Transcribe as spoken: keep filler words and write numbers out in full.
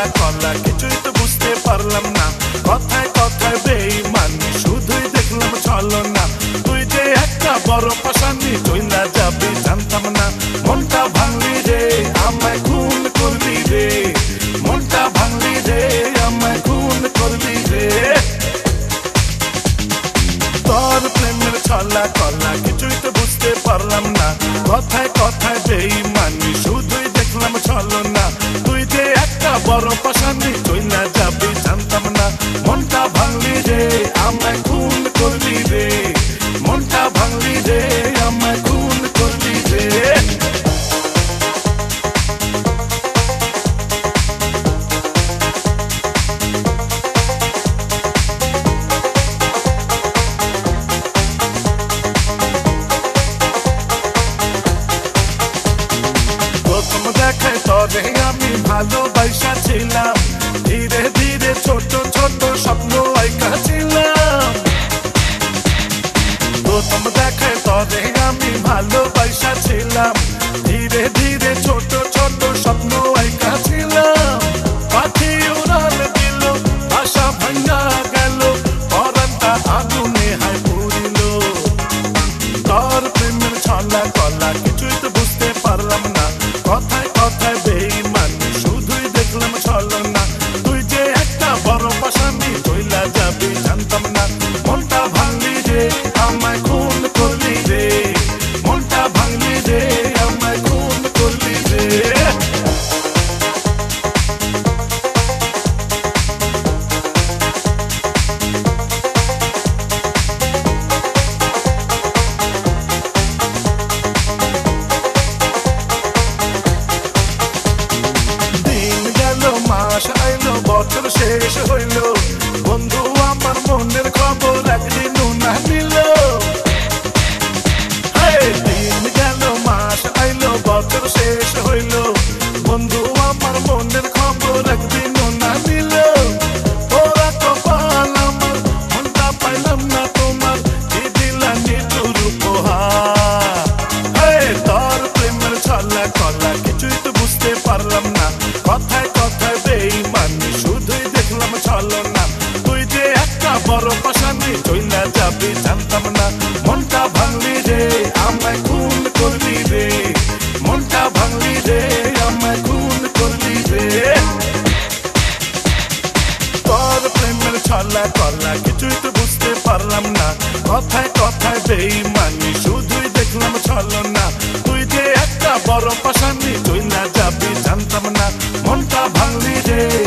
কলা কিছুই তো বুঝতে পারলাম না, কথায় কথায় বেঈমানি শুধুই দেখলাম ছলনা। তুই যে একটা বড় পাশানি চইলা যাবি জানতাম না, মনটা ভাঙলি রে আমায় খুন করলি রে, মনটা ভাঙলি রে আমায় খুন করলি রে। তোর প্রেমের ছলা কলা কিছুই তো বুঝতে পারলাম না, কথায় কথায় বেঈমানি শুধুই দেখলাম ছলনা। তুই যে একটা বড় পাশানি চইলা যাবি জানতাম না, মনটা ভাঙলি রে আমায় খুন করলি রে, মনটা ভাঙলি রে আমায় খুন করলি রে। তবে আমি ভালোবাসা ছিলাম, ধীরে ধীরে ছোট ছোট স্বপ্ন আইকা ছিলাম। প্রথম দেখায় তবে আমি ভালোবাসা ছিলাম, ধীরে ধীরে ছোট ছোট স্বপ্ন আইকা ছিলাম। পাখি উড়াল দিল আশা ভাঙা গেল, পরানটা আগুনে হায় পুরিল। তোর প্রেমের ছলা কলা কিছুই তো বুঝতে পারলাম না, কথায় কথায় বেঈমানি শুধুই দেখলাম ছলনা। তুই যে একটা বড় পাশানি চইলা যাবি জানতাম না, মনটা ভাঙলি রে আমায় খুন করলি রে, মনটা ভাঙলি রে আমায় খুন করলি রে। মাস আইলো বছর শেষ হইল, বন্ধু আমার মনের খবর একদিনও না নিল। দিন গেল মাস আইলো বছর শেষ হইল, বন্ধু আমার মনের খবর একদিনও না নিল। তোরা কপাল আমার মনটা পাইলাম না তোমার, কি দিলা নিতুর উপহার। তোর প্রেমের ছলা কলা কিছুই তো বুঝতে পারলাম না, কথায় কথায় বেঈমানি শুধুই দেখলাম ছলনা। তুই যে একটা বড় পাশানি চইলা যাবি জানতাম না, মনটা ভাঙলি রে আমায় খুন করলি রে, মনটা ভাঙলি রে আমায় খুন করলি রে। তোর প্রেমের ছলা কলা কিছুই তো বুঝতে পারলাম না, কথায় কথায় বেঈমানি শুধুই দেখলাম ছলনা। তুই যে একটা বড় পাশানি চইলা যাবি জানতাম না, মনটা ভাঙলি রে